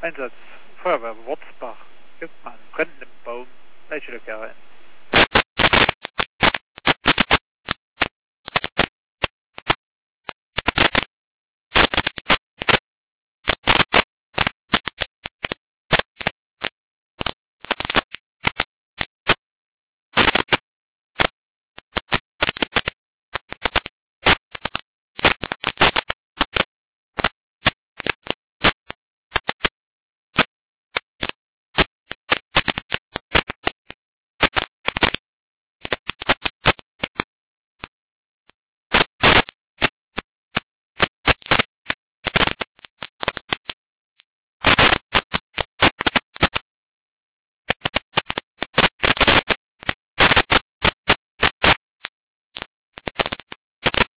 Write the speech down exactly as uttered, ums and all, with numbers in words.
Einsatz Feuerwehr Wurzbach. Gibt man einen brennenden Baum. Welche Lücke rein?